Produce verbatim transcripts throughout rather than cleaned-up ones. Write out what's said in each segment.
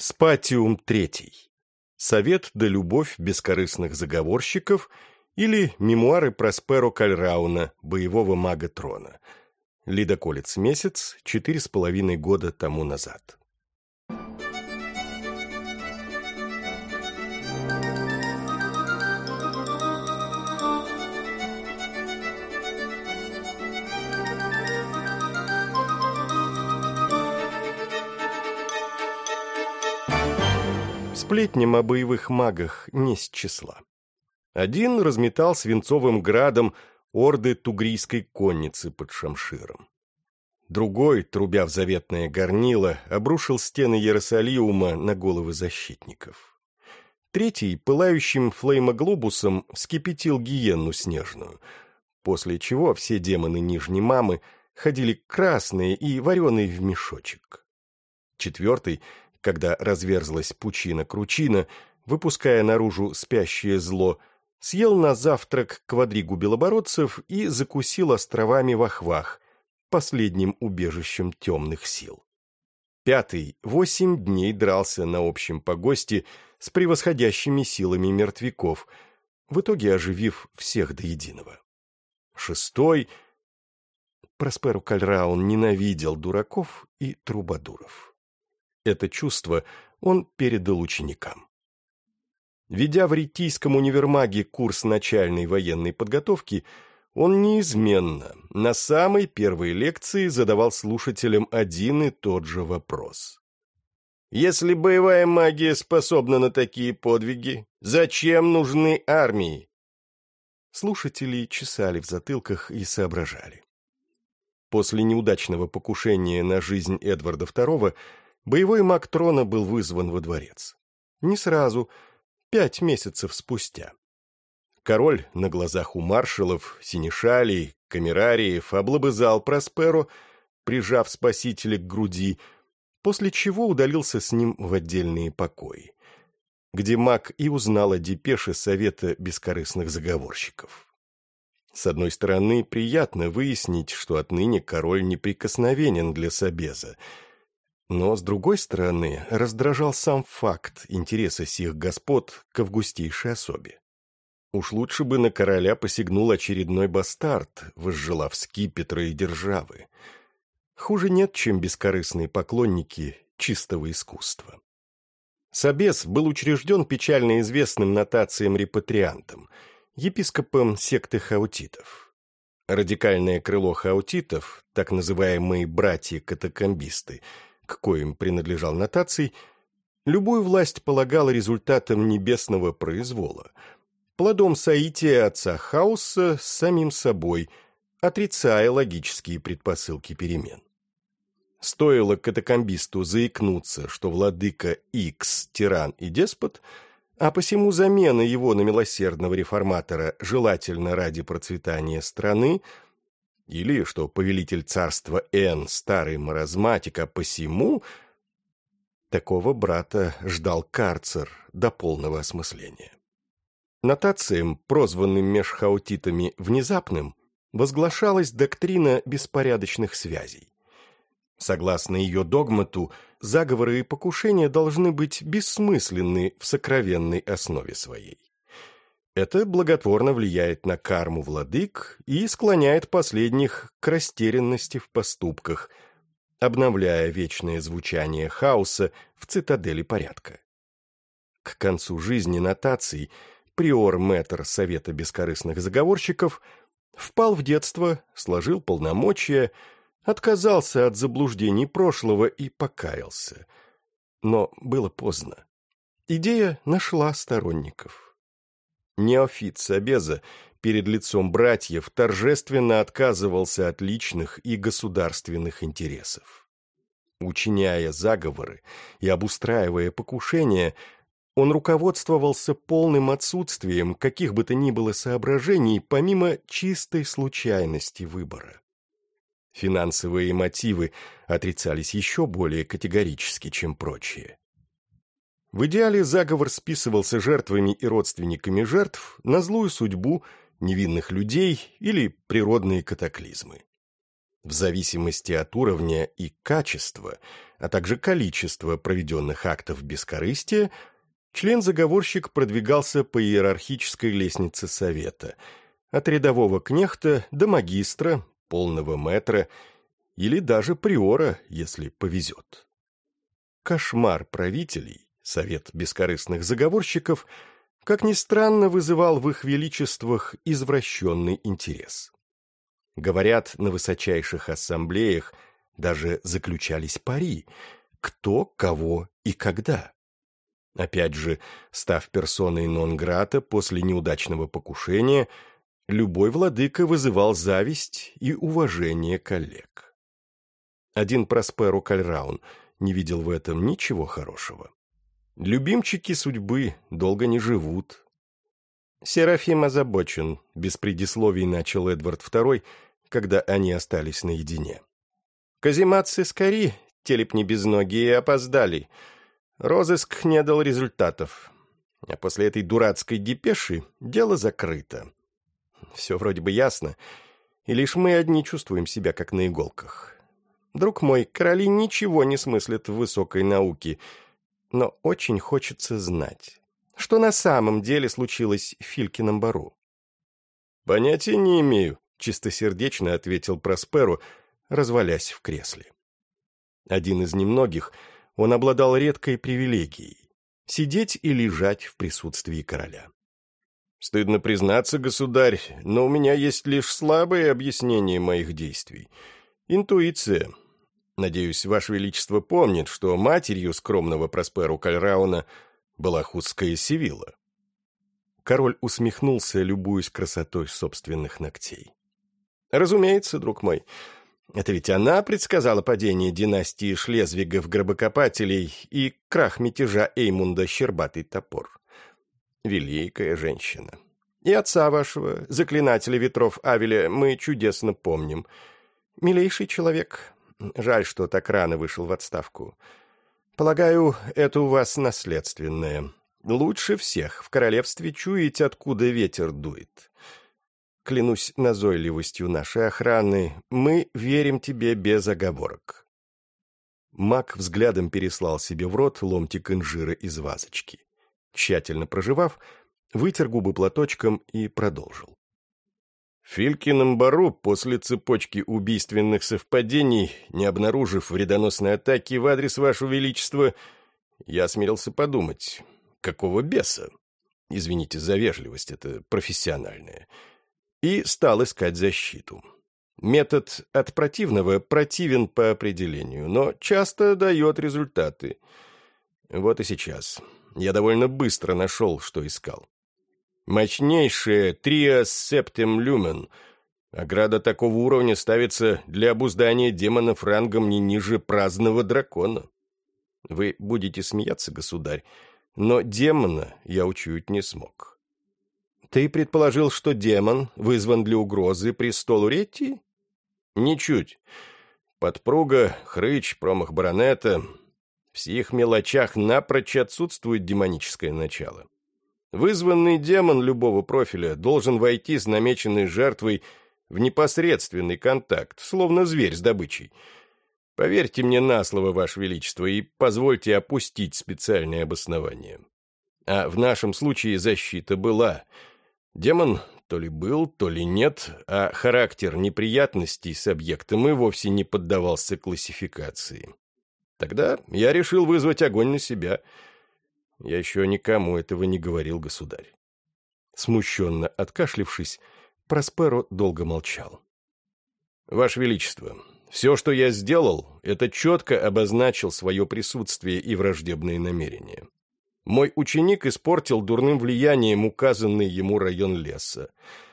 Спатиум третий. Совет да любовь бескорыстных заговорщиков или мемуары Просперо Кальрауна, боевого мага трона. Ледоколец месяц, четыре с половиной года тому назад. Сплетням о боевых магах не с числа. Один разметал свинцовым градом орды тугрийской конницы под Шамширом. Другой, трубя в заветное горнило, обрушил стены Иерусалима на головы защитников. Третий, пылающим флеймоглобусом, вскипятил гиенну снежную, после чего все демоны Нижней Мамы ходили красные и вареные в мешочек. Четвертый, когда разверзлась пучина-кручина, выпуская наружу спящее зло, съел на завтрак квадригу белобородцев и закусил островами Вахвах, последним убежищем темных сил. Пятый восемь дней дрался на общем погосте с превосходящими силами мертвяков, в итоге оживив всех до единого. Шестой... Просперо Кальраун ненавидел дураков и трубадуров. Это чувство он передал ученикам. Ведя в Риттийском универмаге курс начальной военной подготовки, он неизменно на самой первой лекции задавал слушателям один и тот же вопрос. «Если боевая магия способна на такие подвиги, зачем нужны армии?» Слушатели чесали в затылках и соображали. После неудачного покушения на жизнь Эдварда второго боевой маг трона был вызван во дворец. Не сразу, пять месяцев спустя. Король на глазах у маршалов, синешалей, камерариев облобызал Просперо, прижав спасителя к груди, после чего удалился с ним в отдельные покои, где маг и узнал о депеше Совета бескорыстных заговорщиков. С одной стороны, приятно выяснить, что отныне король неприкосновенен для собеза, но, с другой стороны, раздражал сам факт интереса сих господ к августейшей особе. Уж лучше бы на короля посягнул очередной бастард, возжелав скипетра и державы. Хуже нет, чем бескорыстные поклонники чистого искусства. Собес был учрежден печально известным нотацием-репатриантом, епископом секты хаутитов. Радикальное крыло хаутитов, так называемые братья-катакомбисты, к коим принадлежал нотаций, любую власть полагала результатом небесного произвола, плодом соития отца хаоса с самим собой, отрицая логические предпосылки перемен. Стоило катакомбисту заикнуться, что владыка Икс – тиран и деспот, а посему замена его на милосердного реформатора желательно ради процветания страны, или что повелитель царства Н – старый маразматик, а посему... Такого брата ждал карцер до полного осмысления. Нотациям, прозванным меж хаутитами внезапным, возглашалась доктрина беспорядочных связей. Согласно ее догмату, заговоры и покушения должны быть бессмысленны в сокровенной основе своей. Это благотворно влияет на карму владык и склоняет последних к растерянности в поступках, обновляя вечное звучание хаоса в цитадели порядка. К концу жизни нотаций приор-мэтр Совета бескорыстных заговорщиков впал в детство, сложил полномочия, отказался от заблуждений прошлого и покаялся. Но было поздно. Идея нашла сторонников. Неофит Собеза перед лицом братьев торжественно отказывался от личных и государственных интересов. Учиняя заговоры и обустраивая покушения, он руководствовался полным отсутствием каких бы то ни было соображений помимо чистой случайности выбора. Финансовые мотивы отрицались еще более категорически, чем прочие. В идеале заговор списывался жертвами и родственниками жертв на злую судьбу, невинных людей или природные катаклизмы. В зависимости от уровня и качества а также количество проведенных актов бескорыстия, член-заговорщик продвигался по иерархической лестнице совета, от рядового кнехта до магистра, полного мэтра или даже приора, если повезет. Кошмар правителей, совет бескорыстных заговорщиков, как ни странно, вызывал в их величествах извращенный интерес. Говорят, на высочайших ассамблеях даже заключались пари, кто, кого и когда. Опять же, став персоной нон-грата после неудачного покушения, любой владыка вызывал зависть и уважение коллег. Один Просперо Кальраун не видел в этом ничего хорошего. Любимчики судьбы долго не живут. Серафим озабочен, без предисловий начал Эдвард второй, когда они остались наедине. Казимат с Искари, телепни безногие, опоздали. Розыск не дал результатов. А после этой дурацкой депеши дело закрыто. Все вроде бы ясно, и лишь мы одни чувствуем себя как на иголках. Друг мой, короли ничего не смыслят в высокой науке, но очень хочется знать, что на самом деле случилось в Филькином бару. «Понятия не имею», — чистосердечно ответил Просперо, развалясь в кресле. Один из немногих, он обладал редкой привилегией — сидеть и лежать в присутствии короля. «Стыдно признаться, государь, но у меня есть лишь слабое объяснение моих действий. Интуиция. Надеюсь, Ваше Величество помнит, что матерью скромного Просперо Кальрауна была худская Севилла». Король усмехнулся, любуясь красотой собственных ногтей. «Разумеется, друг мой, это ведь она предсказала падение династии Шлезвигов-гробокопателей и крах мятежа Эймунда Щербатый топор. Великая женщина. И отца вашего, заклинателя ветров Авеля, мы чудесно помним. Милейший человек. Жаль, что так рано вышел в отставку. Полагаю, это у вас наследственное. Лучше всех в королевстве чуете, откуда ветер дует. Клянусь назойливостью нашей охраны, мы верим тебе без оговорок». Маг взглядом переслал себе в рот ломтик инжира из вазочки. Тщательно прожевав, вытер губы платочком и продолжил. В Филькином бару после цепочки убийственных совпадений, не обнаружив вредоносной атаки в адрес Вашего Величества, я осмелился подумать, какого беса? Извините за вежливость, это профессиональное. И стал искать защиту. Метод от противного противен по определению, но часто дает результаты. Вот и сейчас. Я довольно быстро нашел, что искал. Мощнейшая Триас Септем Люмен. Ограда такого уровня ставится для обуздания демонов рангом не ниже праздного дракона. Вы будете смеяться, государь, но демона я учуять не смог. Ты предположил, что демон вызван для угрозы престолу Ретти? Ничуть. Подпруга, хрыч, промах баронета. В сих мелочах напрочь отсутствует демоническое начало. Вызванный демон любого профиля должен войти с намеченной жертвой в непосредственный контакт, словно зверь с добычей. Поверьте мне на слово, Ваше Величество, и позвольте опустить специальное обоснование. А в нашем случае защита была. Демон то ли был, то ли нет, а характер неприятностей с объектом и вовсе не поддавался классификации. Тогда я решил вызвать огонь на себя. Я еще никому этого не говорил, государь. Смущенно откашлившись, Просперо долго молчал. Ваше Величество, все, что я сделал, это четко обозначил свое присутствие и враждебные намерения. Мой ученик испортил дурным влиянием указанный ему район леса.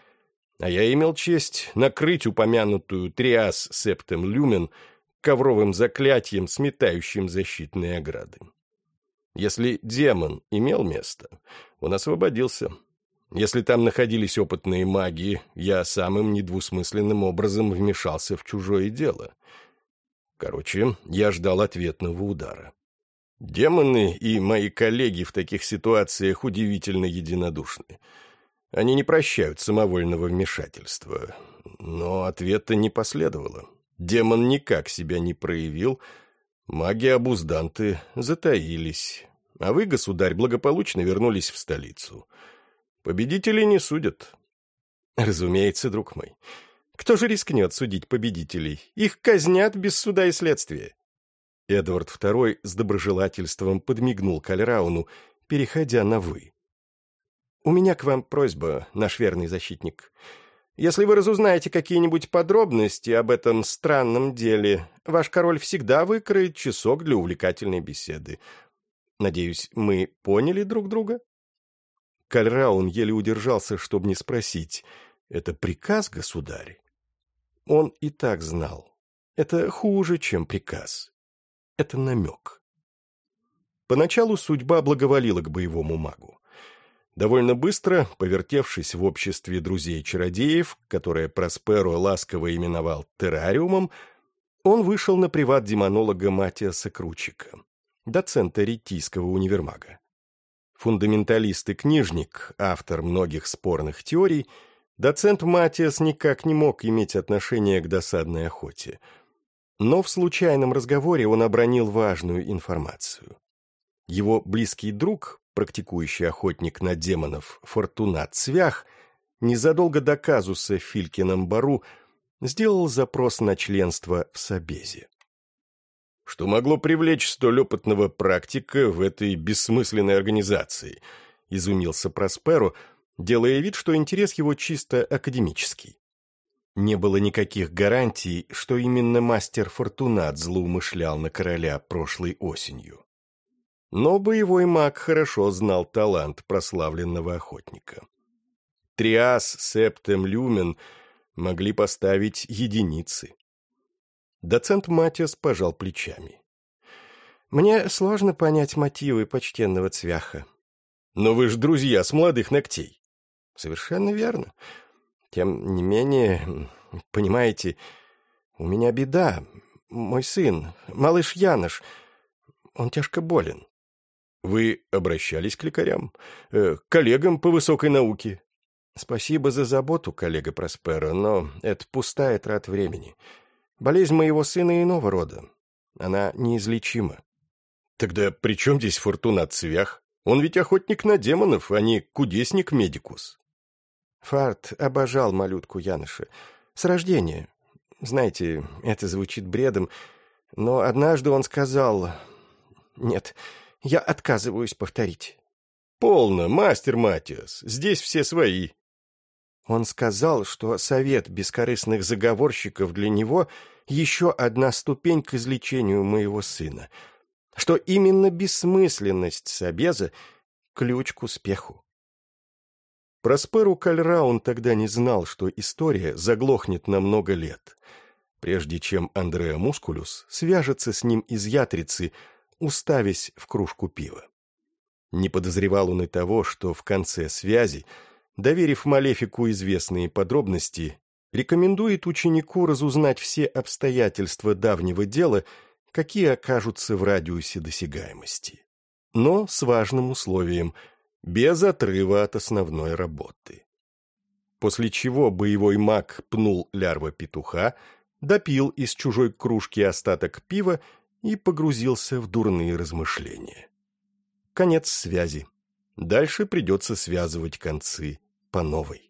А я имел честь накрыть упомянутую Триас Септем Люмен ковровым заклятием, сметающим защитные ограды. Если демон имел место, он освободился. Если там находились опытные маги, я самым недвусмысленным образом вмешался в чужое дело. Короче, я ждал ответного удара. Демоны и мои коллеги в таких ситуациях удивительно единодушны. Они не прощают самовольного вмешательства. Но ответа не последовало. Демон никак себя не проявил. Маги-обузданты затаились, а вы, государь, благополучно вернулись в столицу. Победителей не судят. Разумеется, друг мой. Кто же рискнет судить победителей? Их казнят без суда и следствия. Эдвард второй с доброжелательством подмигнул Кальрауну, переходя на «вы». «У меня к вам просьба, наш верный защитник. Если вы разузнаете какие-нибудь подробности об этом странном деле, ваш король всегда выкроет часок для увлекательной беседы. Надеюсь, мы поняли друг друга?» Кальраун еле удержался, чтобы не спросить: «Это приказ, государь?» Он и так знал. Это хуже, чем приказ. Это намек. Поначалу судьба благоволила к боевому магу. Довольно быстро, повертевшись в обществе друзей-чародеев, которое Просперо ласково именовал террариумом, он вышел на приват-демонолога Матиаса Кручика, доцента Риттийского универмага. Фундаменталист и книжник, автор многих спорных теорий, доцент Матиас никак не мог иметь отношения к досадной охоте. Но в случайном разговоре он обронил важную информацию. Его близкий друг, практикующий охотник на демонов Фортунат Цвях, незадолго до казуса в Филькином бару сделал запрос на членство в Собезе. Что могло привлечь столь опытного практика в этой бессмысленной организации? Изумился Просперо, делая вид, что интерес его чисто академический. Не было никаких гарантий, что именно мастер Фортунат злоумышлял на короля прошлой осенью. Но боевой маг хорошо знал талант прославленного охотника. Триас, Септем, Люмен могли поставить единицы. Доцент Матиас пожал плечами. «Мне сложно понять мотивы почтенного Цвяха». «Но вы ж друзья с молодых ногтей». «Совершенно верно. Тем не менее, понимаете, у меня беда. Мой сын, малыш Янош, он тяжко болен». «Вы обращались к лекарям? Э, к коллегам по высокой науке?» «Спасибо за заботу, коллега Просперо, но это пустая трата времени. Болезнь моего сына иного рода. Она неизлечима». «Тогда при чем здесь Фортунат Цвях? Он ведь охотник на демонов, а не кудесник-медикус». Фарт обожал малютку Яноша. С рождения. Знаете, это звучит бредом, но однажды он сказал... Нет, я отказываюсь повторить. «Полно, мастер Матиас, здесь все свои». Он сказал, что совет бескорыстных заговорщиков для него еще одна ступень к излечению моего сына, что именно бессмысленность Собеза — ключ к успеху. Просперо Кальраун тогда не знал, что история заглохнет на много лет, прежде чем Андреа Мускулюс свяжется с ним из Ятрицы, уставясь в кружку пива. Не подозревал он и того, что в конце связи, доверив Малефику известные подробности, рекомендует ученику разузнать все обстоятельства давнего дела, какие окажутся в радиусе досягаемости. Но с важным условием – без отрыва от основной работы. После чего боевой маг пнул лярва петуха, допил из чужой кружки остаток пива и погрузился в дурные размышления. Конец связи. Дальше придется связывать концы по новой.